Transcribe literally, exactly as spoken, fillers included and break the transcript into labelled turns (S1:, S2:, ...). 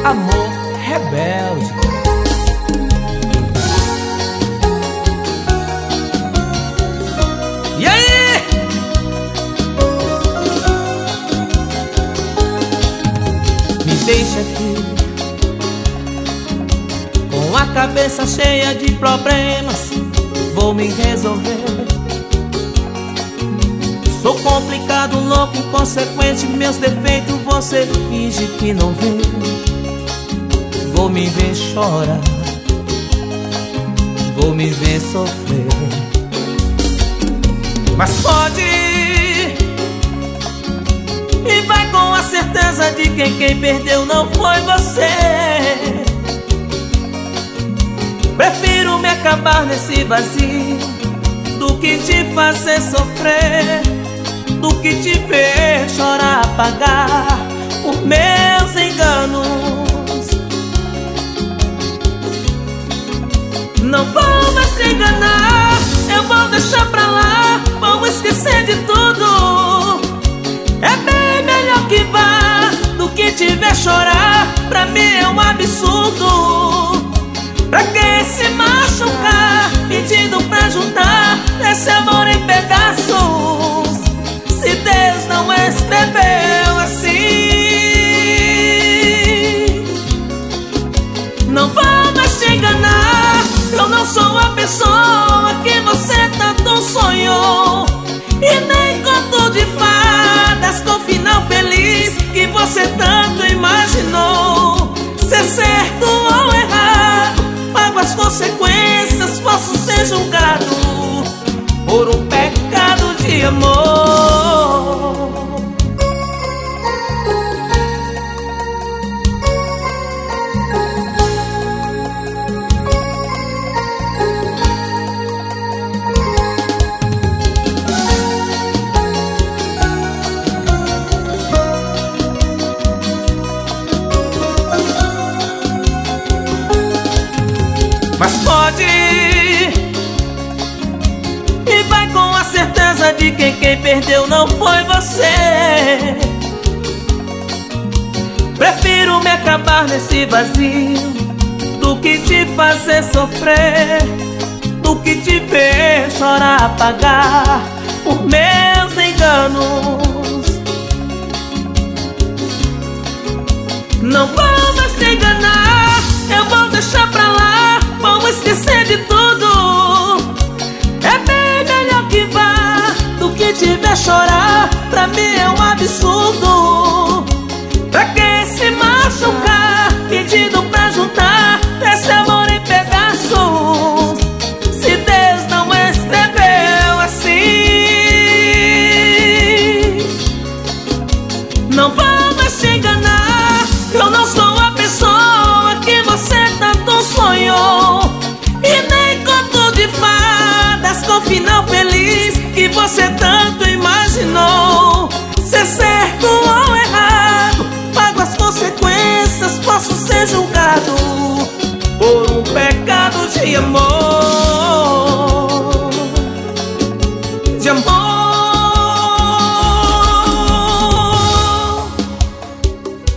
S1: Amor rebelde. E aí? Me deixa aqui com a cabeça cheia de problemas. Vou me resolver. Sou complicado, louco, inconsequente. Meus defeitos você finge que não vê. Vou me ver chorar, vou me ver sofrer. Mas pode ir, e vai com a certeza de que quem perdeu não foi você. Prefiro me acabar nesse vazio do que te fazer sofrer, do que te ver chorar, pagar por meus enganos. Não vou mais te enganar, eu vou deixar pra lá, vou esquecer de tudo. É bem melhor que vá do que te ver chorar, pra mim é um absurdo. Pra que se machucar, pedindo pra juntar esse amor em pedaços, se Deus não escreveu assim? Não vou mais te enganar, eu não sou a pessoa que você tanto sonhou, e nem conto de fadas com final feliz que você tanto imaginou. Ser certo ou errado, pago as consequências, posso ser julgado por um pecado de amor. Mas pode ir, e vai com a certeza de que quem perdeu não foi você. Prefiro me acabar nesse vazio do que te fazer sofrer, do que te ver chorar, pagar por meus enganos. Não vou mais te enganar, eu vou deixar pra lá, vamos esquecer de tudo. É bem melhor que vá do que te ver chorar, pra mim é um absurdo. Pra que se machucar,